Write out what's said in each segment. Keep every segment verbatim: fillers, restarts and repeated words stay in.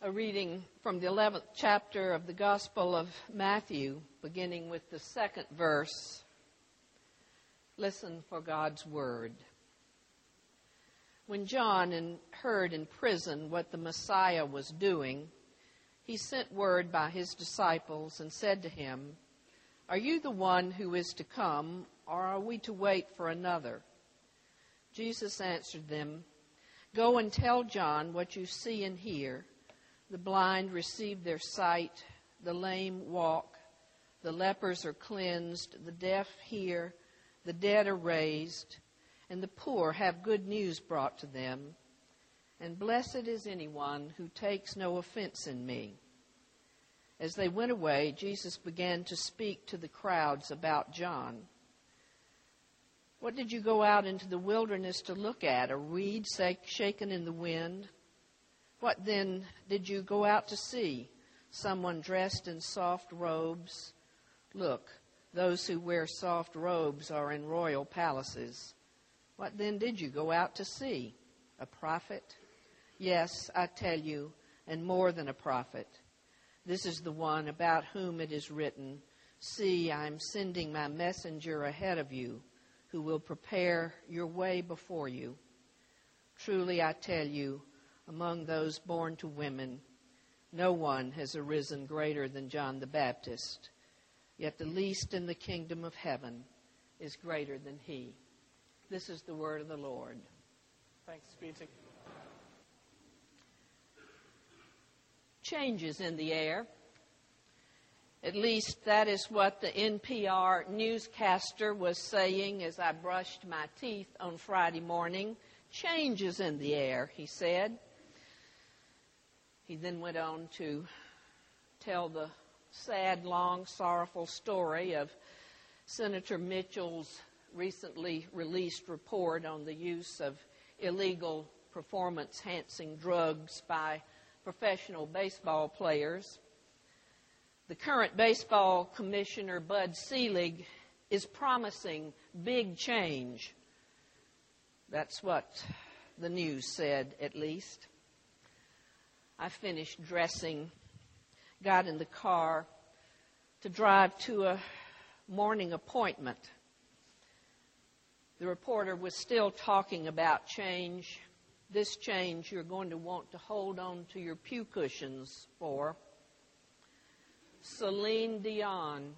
A reading from the eleventh chapter of the Gospel of Matthew, beginning with the second verse. Listen for God's word. When John heard in prison what the Messiah was doing, he sent word by his disciples and said to him, "Are you the one who is to come, or are we to wait for another?" Jesus answered them, "Go and tell John what you see and hear. The blind receive their sight, the lame walk, the lepers are cleansed, the deaf hear, the dead are raised, and the poor have good news brought to them. And blessed is anyone who takes no offense in me." As they went away, Jesus began to speak to the crowds about John. "What did you go out into the wilderness to look at? A reed shaken in the wind? What then did you go out to see? Someone dressed in soft robes? Look, those who wear soft robes are in royal palaces. What then did you go out to see? A prophet? Yes, I tell you, and more than a prophet. This is the one about whom it is written, 'See, I am sending my messenger ahead of you, who will prepare your way before you.' Truly I tell you, among those born to women, no one has arisen greater than John the Baptist. Yet the least in the kingdom of heaven is greater than he." This is the word of the Lord. Thanks be to God. Changes in the air. At least that is what the N P R newscaster was saying as I brushed my teeth on Friday morning. Changes in the air, he said. He then went on to tell the sad, long, sorrowful story of Senator Mitchell's recently released report on the use of illegal performance-enhancing drugs by professional baseball players. The current baseball commissioner, Bud Selig, is promising big change. That's what the news said, at least. I finished dressing, got in the car to drive to a morning appointment. The reporter was still talking about change. This change you're going to want to hold on to your pew cushions for. Celine Dion.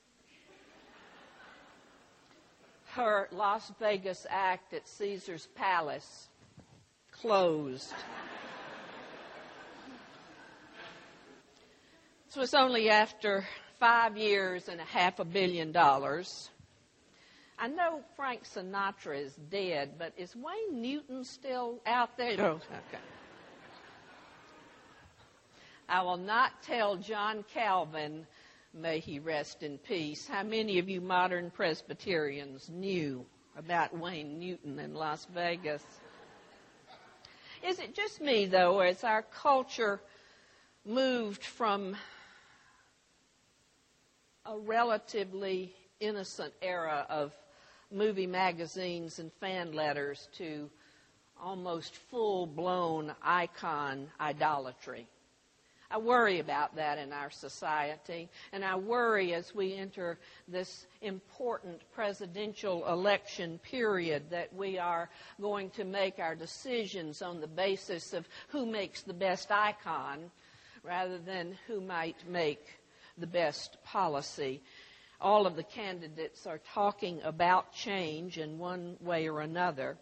Her Las Vegas act at Caesar's Palace closed. This was only after five years and a half a billion dollars. I know Frank Sinatra is dead, but is Wayne Newton still out there? Oh, okay. I will not tell John Calvin, may he rest in peace, how many of you modern Presbyterians knew about Wayne Newton in Las Vegas. Is it just me, though, as our culture moved from a relatively innocent era of movie magazines and fan letters to almost full-blown icon idolatry? I worry about that in our society, and I worry as we enter this important presidential election period that we are going to make our decisions on the basis of who makes the best icon rather than who might make the best policy. All of the candidates are talking about change in one way or another.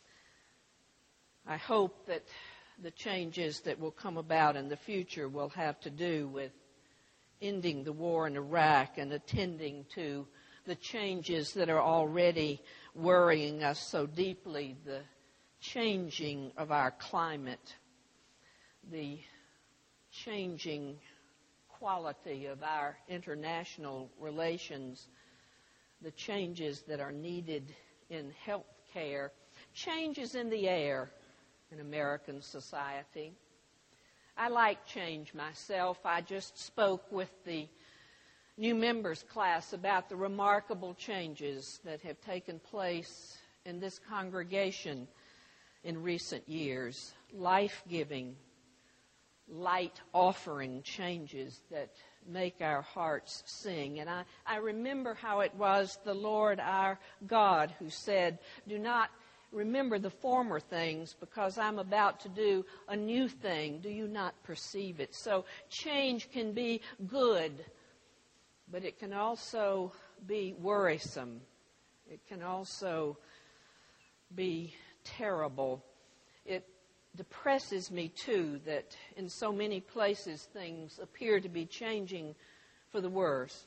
I hope that the changes that will come about in the future will have to do with ending the war in Iraq and attending to the changes that are already worrying us so deeply, the changing of our climate, the changing quality of our international relations, the changes that are needed in health care, changes in the air in American society. I like change myself. I just spoke with the new members class about the remarkable changes that have taken place in this congregation in recent years. Life-giving, light offering changes that make our hearts sing. And I, I remember how it was the Lord our God who said, "Do not remember the former things, because I'm about to do a new thing. Do you not perceive it?" So change can be good, but it can also be worrisome. It can also be terrible. It depresses me, too, that in so many places things appear to be changing for the worse.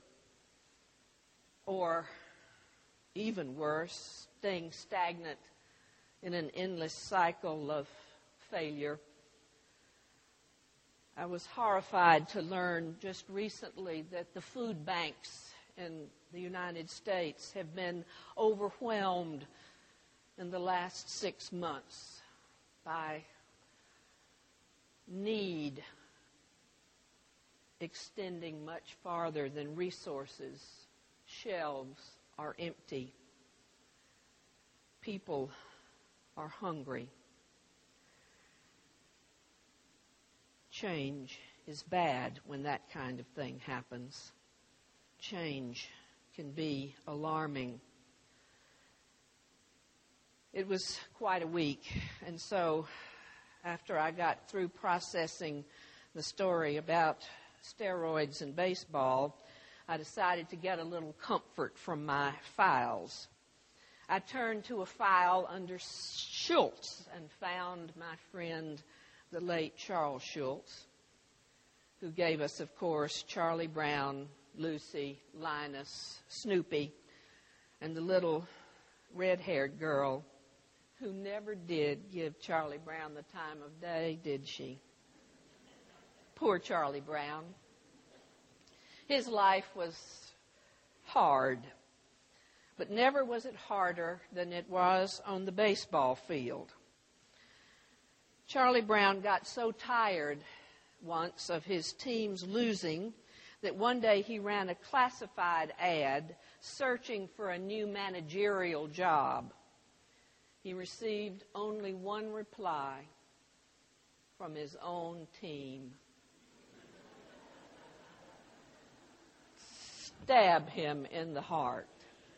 Or, even worse, staying stagnant in an endless cycle of failure. I was horrified to learn just recently that the food banks in the United States have been overwhelmed in the last six months by need extending much farther than resources. Shelves are empty. People are hungry. Change is bad when that kind of thing happens. Change can be alarming. It was quite a week, and so after I got through processing the story about steroids and baseball, I decided to get a little comfort from my files. I turned to a file under Schultz and found my friend, the late Charles Schultz, who gave us, of course, Charlie Brown, Lucy, Linus, Snoopy, and the little red-haired girl who never did give Charlie Brown the time of day, did she? Poor Charlie Brown. His life was hard, but never was it harder than it was on the baseball field. Charlie Brown got so tired once of his teams losing that one day he ran a classified ad searching for a new managerial job. He received only one reply from his own team. Stab him in the heart.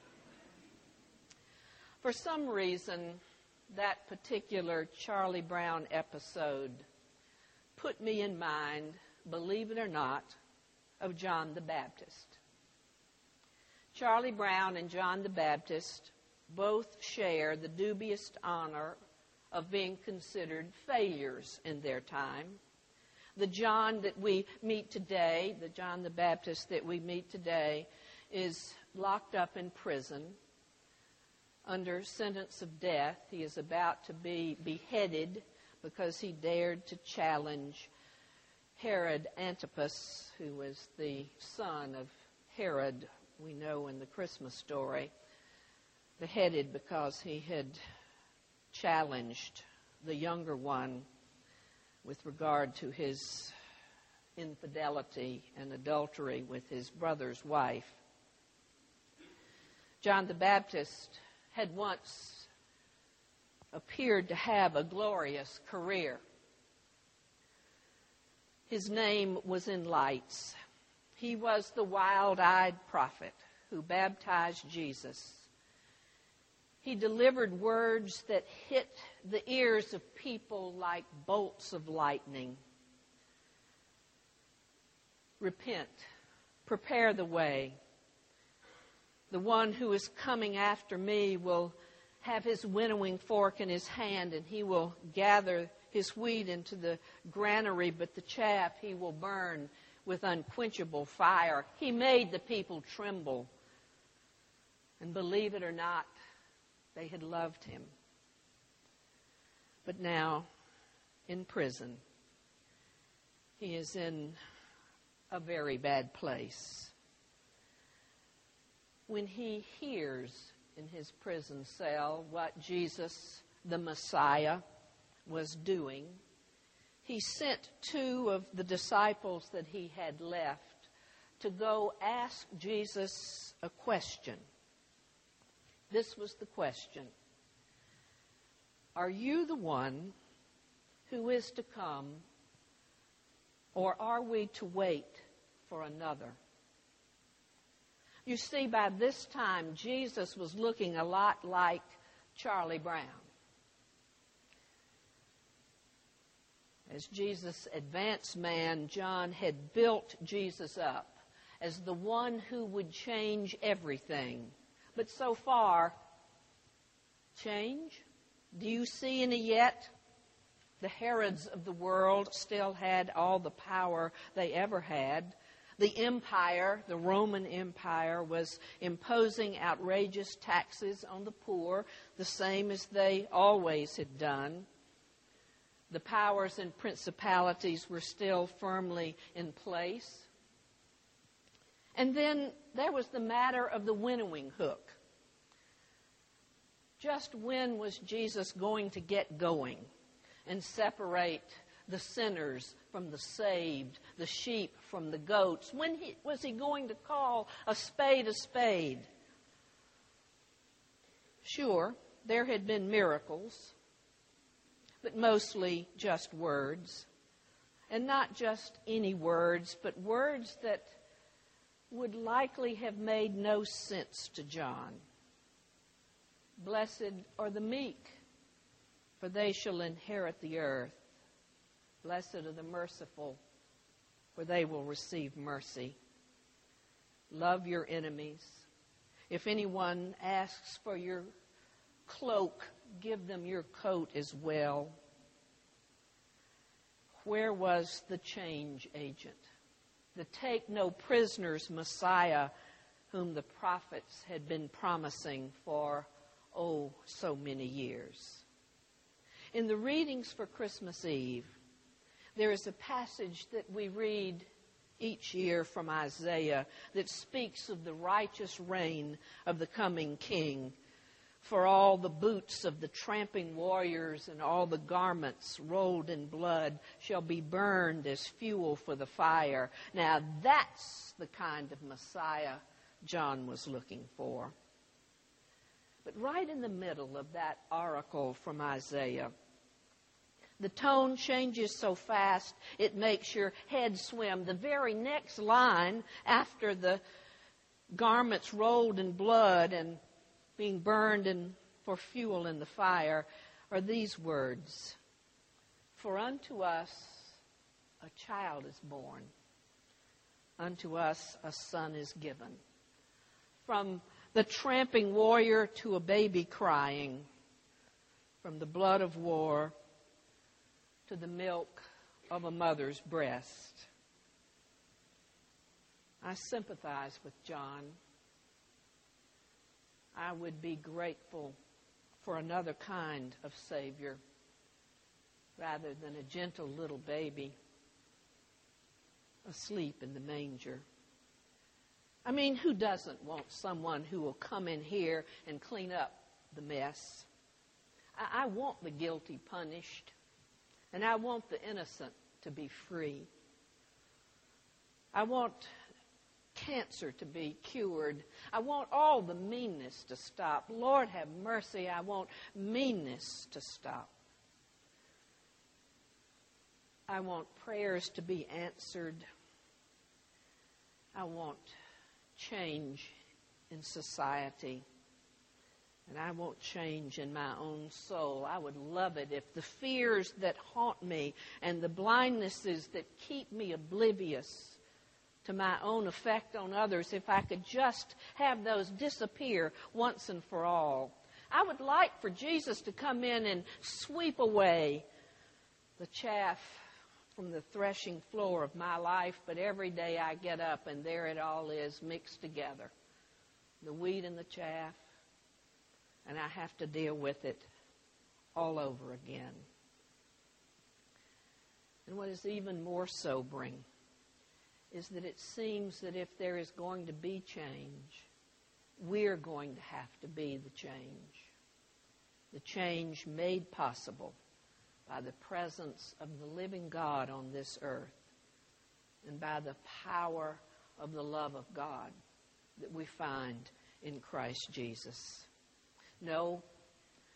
For some reason, that particular Charlie Brown episode put me in mind, believe it or not, of John the Baptist. Charlie Brown and John the Baptist both share the dubious honor of being considered failures in their time. The John that we meet today, the John the Baptist that we meet today, is locked up in prison under sentence of death. He is about to be beheaded because he dared to challenge Herod Antipas, who was the son of Herod, we know in the Christmas story, beheaded because he had challenged the younger one with regard to his infidelity and adultery with his brother's wife. John the Baptist had once appeared to have a glorious career. His name was in lights. He was the wild-eyed prophet who baptized Jesus. He delivered words that hit the ears of people like bolts of lightning. Repent, prepare the way. The one who is coming after me will have his winnowing fork in his hand, and he will gather his wheat into the granary, but the chaff he will burn with unquenchable fire. He made the people tremble. And believe it or not, they had loved him. But now, in prison, he is in a very bad place. When he hears in his prison cell what Jesus, the Messiah, was doing, he sent two of the disciples that he had left to go ask Jesus a question. This was the question: are you the one who is to come, Or are we to wait for another? You see, by this time, Jesus was looking a lot like Charlie Brown. As Jesus' advanced man, John had built Jesus up as the one who would change everything. But so far, change? Do you see any yet? The Herods of the world still had all the power they ever had. The empire, the Roman Empire, was imposing outrageous taxes on the poor, the same as they always had done. The powers and principalities were still firmly in place. And then there was the matter of the winnowing hook. Just when was Jesus going to get going and separate the sinners from the saved, the sheep from the goats? When he, was he going to call a spade a spade? Sure, there had been miracles, but mostly just words. And not just any words, but words that would likely have made no sense to John. Blessed are the meek, for they shall inherit the earth. Blessed are the merciful, for they will receive mercy. Love your enemies. If anyone asks for your cloak, give them your coat as well. Where was the change agent? The take no prisoners Messiah whom the prophets had been promising for, oh, so many years. In the readings for Christmas Eve, there is a passage that we read each year from Isaiah that speaks of the righteous reign of the coming king. For all the boots of the tramping warriors and all the garments rolled in blood shall be burned as fuel for the fire. Now that's the kind of Messiah John was looking for. But right in the middle of that oracle from Isaiah, the tone changes so fast it makes your head swim. The very next line after the garments rolled in blood and being burned in, for fuel in the fire are these words. For unto us a child is born. Unto us a son is given. From the tramping warrior to a baby crying. From the blood of war to the milk of a mother's breast. I sympathize with John. I would be grateful for another kind of Savior rather than a gentle little baby asleep in the manger. I mean, who doesn't want someone who will come in here and clean up the mess? I, I want the guilty punished, and I want the innocent to be free. I want cancer to be cured. I want all the meanness to stop. Lord, have mercy. I want meanness to stop. I want prayers to be answered. I want change in society. And I want change in my own soul. I would love it if the fears that haunt me and the blindnesses that keep me oblivious to my own effect on others, if I could just have those disappear once and for all. I would like for Jesus to come in and sweep away the chaff from the threshing floor of my life, but every day I get up and there it all is mixed together. The wheat and the chaff, and I have to deal with it all over again. And what is even more sobering is that it seems that if there is going to be change, we're going to have to be the change. The change made possible by the presence of the living God on this earth and by the power of the love of God that we find in Christ Jesus. No,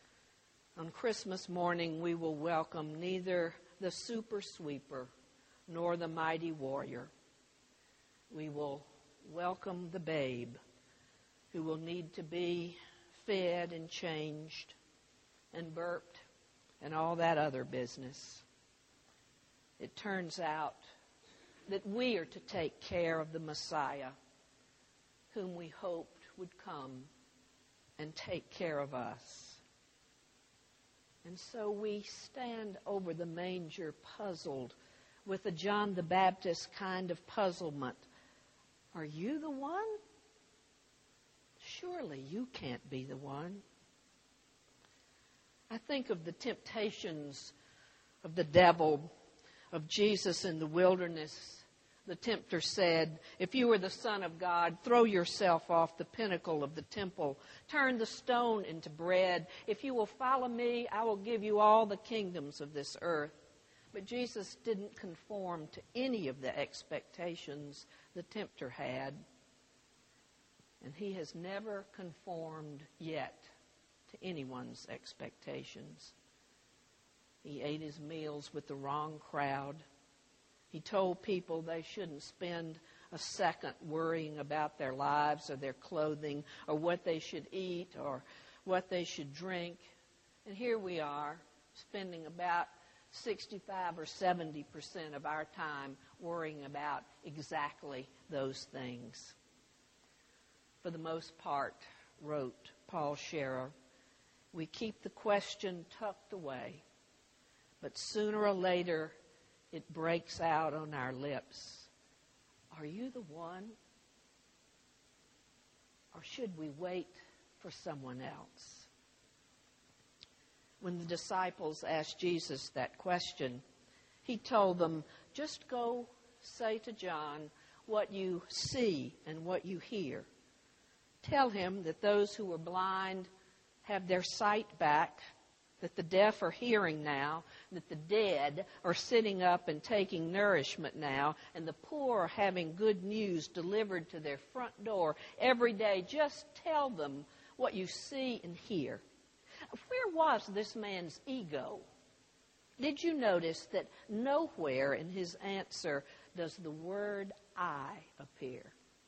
on Christmas morning we will welcome neither the super sweeper nor the mighty warrior. We will welcome the babe who will need to be fed and changed and burped and all that other business. It turns out that we are to take care of the Messiah whom we hoped would come and take care of us. And so we stand over the manger puzzled with a John the Baptist kind of puzzlement. Are you the one? Surely you can't be the one. I think of the temptations of the devil, of Jesus in the wilderness. The tempter said, if you are the Son of God, throw yourself off the pinnacle of the temple. Turn the stone into bread. If you will follow me, I will give you all the kingdoms of this earth. But Jesus didn't conform to any of the expectations the tempter had. And he has never conformed yet to anyone's expectations. He ate his meals with the wrong crowd. He told people they shouldn't spend a second worrying about their lives or their clothing or what they should eat or what they should drink. And here we are, spending about sixty-five or seventy percent of our time worrying about exactly those things. For the most part, wrote Paul Scherer, we keep the question tucked away, but sooner or later it breaks out on our lips. Are you the one? Or should we wait for someone else? When the disciples asked Jesus that question, he told them, just go say to John what you see and what you hear. Tell him that those who were blind have their sight back, that the deaf are hearing now, that the dead are sitting up and taking nourishment now, and the poor are having good news delivered to their front door every day. Just tell them what you see and hear. Where was this man's ego? Did you notice that nowhere in his answer does the word I appear?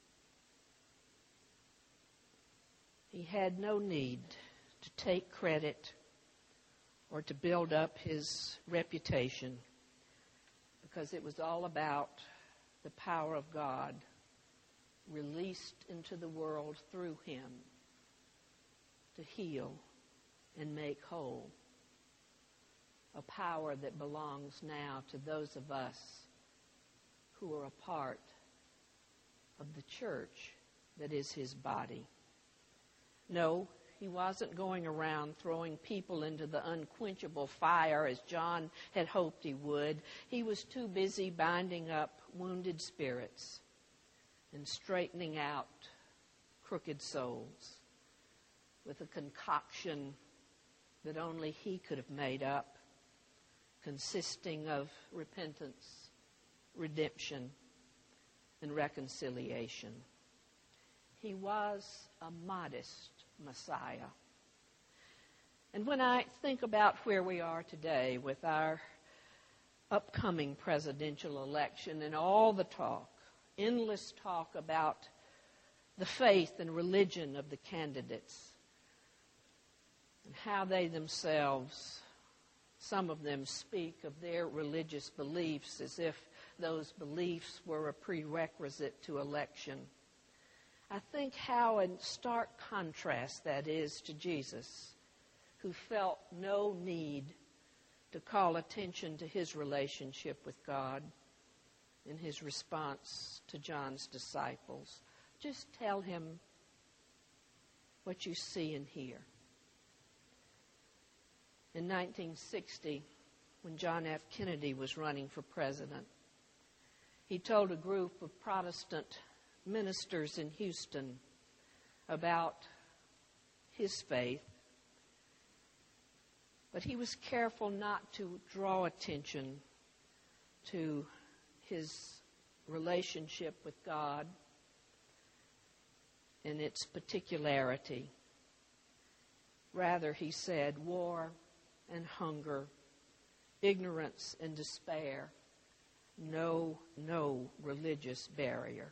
He had no need to take credit or to build up his reputation, because it was all about the power of God released into the world through him to heal and make whole. A power that belongs now to those of us who are a part of the church that is his body. No, he wasn't going around throwing people into the unquenchable fire as John had hoped he would. He was too busy binding up wounded spirits and straightening out crooked souls with a concoction that only he could have made up, consisting of repentance, redemption, and reconciliation. He was a modest Messiah. And when I think about where we are today with our upcoming presidential election and all the talk, endless talk about the faith and religion of the candidates and how they themselves, some of them speak of their religious beliefs as if those beliefs were a prerequisite to election. I think how in stark contrast that is to Jesus, who felt no need to call attention to his relationship with God in his response to John's disciples. Just tell him what you see and hear. In nineteen sixty, when John F. Kennedy was running for president, he told a group of Protestant ministers in Houston about his faith, but he was careful not to draw attention to his relationship with God and its particularity. Rather, he said, war and hunger, ignorance and despair, no, no religious barrier.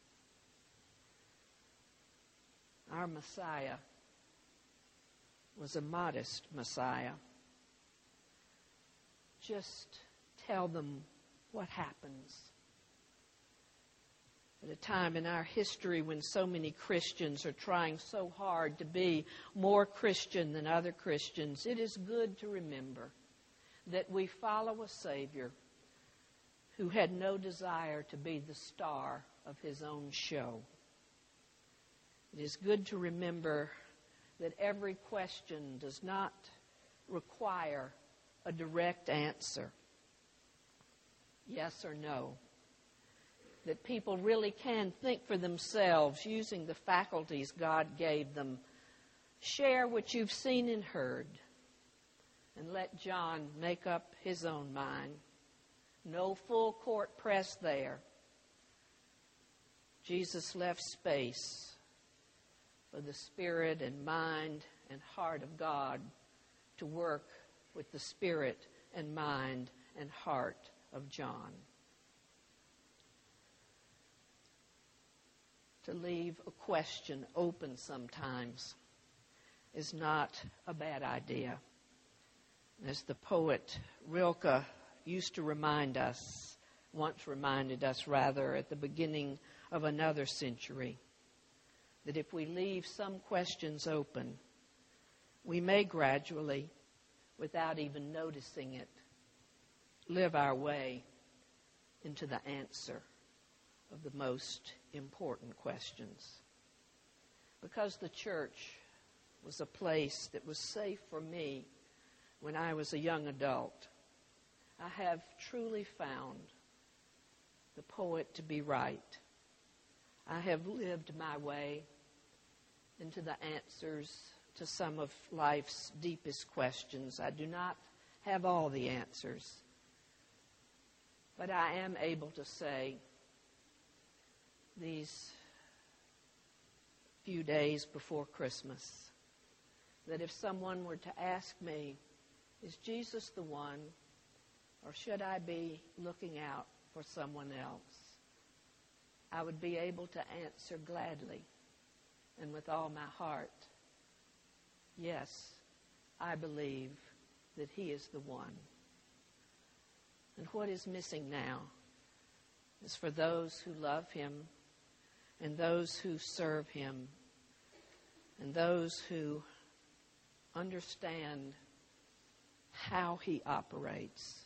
Our Messiah was a modest Messiah. Just tell them what happens. At a time in our history when so many Christians are trying so hard to be more Christian than other Christians, it is good to remember that we follow a Savior who had no desire to be the star of his own show. It is good to remember that every question does not require a direct answer, yes or no. That people really can think for themselves using the faculties God gave them. Share what you've seen and heard, and let John make up his own mind. No full court press there. Jesus left space for the spirit and mind and heart of God to work with the spirit and mind and heart of John. To leave a question open sometimes is not a bad idea. As the poet Rilke used to remind us, once reminded us rather, at the beginning of another century, that if we leave some questions open, we may gradually, without even noticing it, live our way into the answer of the most important questions. Because the church was a place that was safe for me when I was a young adult, I have truly found the poet to be right. I have lived my way into the answers to some of life's deepest questions. I do not have all the answers, but I am able to say these few days before Christmas that if someone were to ask me, is Jesus the one, or should I be looking out for someone else, I would be able to answer gladly and with all my heart, yes, I believe that he is the one. And what is missing now is for those who love him and those who serve him and those who understand how he operates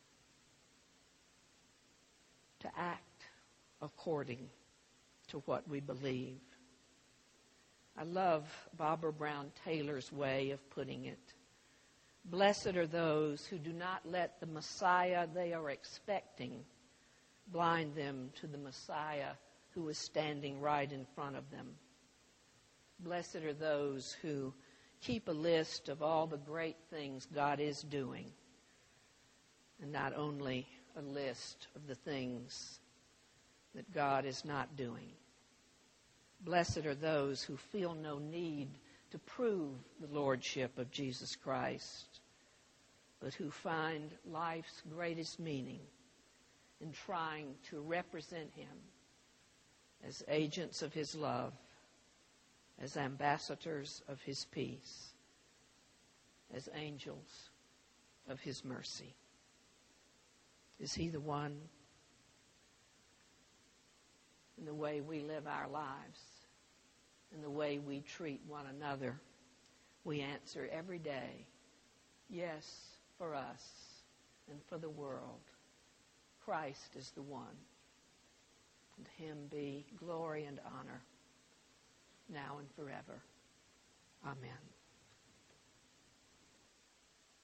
to act according to what we believe. I love Barbara Brown Taylor's way of putting it. Blessed are those who do not let the Messiah they are expecting blind them to the Messiah who is standing right in front of them. Blessed are those who keep a list of all the great things God is doing, and not only a list of the things that God is not doing. Blessed are those who feel no need to prove the lordship of Jesus Christ, but who find life's greatest meaning in trying to represent him as agents of his love, as ambassadors of his peace, as angels of his mercy. Is he the one? In the way we live our lives, in the way we treat one another, we answer every day, yes, for us and for the world. Christ is the one. And to him be glory and honor, now and forever. Amen.